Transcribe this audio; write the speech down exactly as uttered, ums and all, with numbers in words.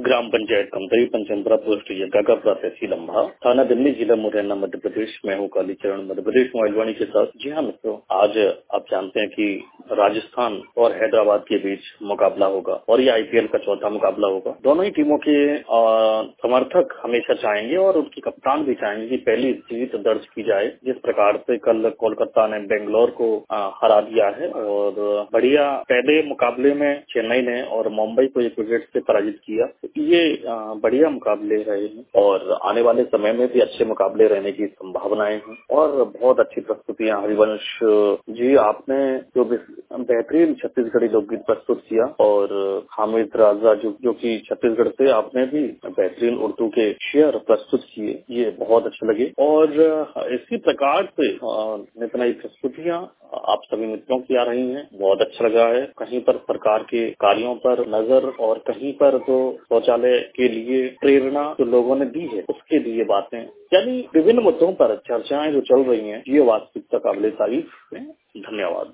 ग्राम panchayat Kamtari Panchampura post Yagyapura तहसील अम्बा थाना दिल्ली जिला मुरैना मध्य प्रदेश में हूँ कालीचरण मध्य प्रदेश मोबाइल वाणी के साथ। जी हाँ मित्रों, आज आप जानते हैं कि राजस्थान और हैदराबाद के बीच मुकाबला होगा और ये आईपीएल का चौथा मुकाबला होगा। दोनों ही टीमों के आ, समर्थक हमेशा चाहेंगे और उनकी कप्तान भी चाहेंगे कि पहली जीत दर्ज की जाए। जिस प्रकार से कल कोलकाता ने बेंगलोर को आ, हरा दिया है और बढ़िया पहले मुकाबले में चेन्नई ने और मुंबई को एक विकेट से पराजित किया। ये बढ़िया मुकाबले रहे हैं और आने वाले समय में भी अच्छे मुकाबले रहने की संभावनाएं हैं और बहुत अच्छी प्रस्तुतियां। हरिवंश जी, आपने जो बेहतरीन छत्तीसगढ़ी लोकगीत प्रस्तुत किया और हामिद राजा जो जो कि छत्तीसगढ़ से, आपने भी बेहतरीन उर्दू के शेर प्रस्तुत किए, ये बहुत अच्छे लगे। और इसी प्रकार से नित नई प्रस्तुतियां आप सभी मित्रों की आ रही हैं, बहुत अच्छा लगा है। कहीं पर सरकार के कार्यों पर नजर और कहीं पर तो शौचालय के लिए प्रेरणा जो लोगों ने दी है उसके लिए बातें, यानी विभिन्न मुद्दों पर चर्चाएं जो चल रही हैं, ये वास्तविकता काबिले तारीफ है। धन्यवाद।